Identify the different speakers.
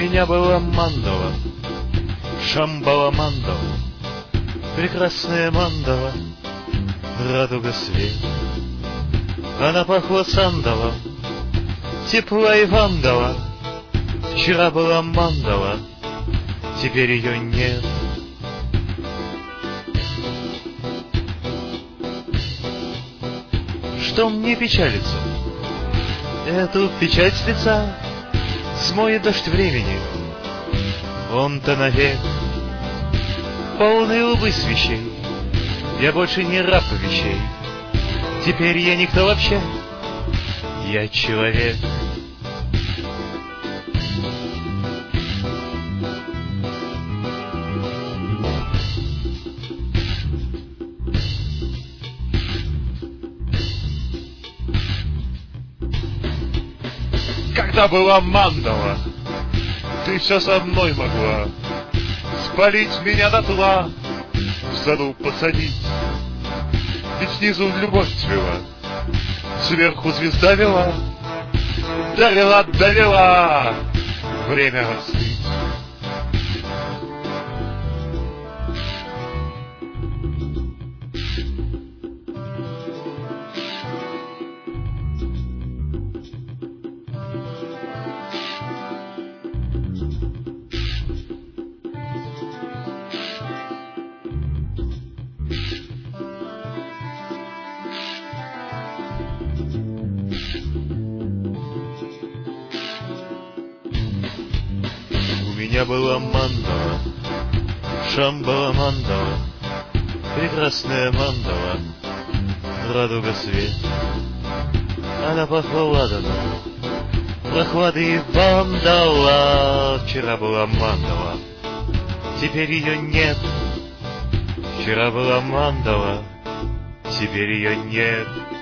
Speaker 1: меня была мандала, Шамбала мандала, прекрасная мандала, радуга свет. Она пахла сандалом, тепла и вандала. Вчера была мандала, теперь ее нет. Что мне печалиться? Эту печаль с лица смоет дождь времени. Он-то навек полный лбы свечей. Я больше не раб вещей. Теперь я никто вообще. Я человек. Когда была мандала, ты все со мной могла спалить меня дотла, в саду посадить. Ведь снизу любовь цвела, сверху звезда вела, довела время остыть. У меня была мандала, Шамбала мандала, прекрасная мандала, радуга свет. Она пахла ладаном, прохлады и вандала. Вчера была мандала, теперь ее нет. Вчера была мандала, теперь ее нет.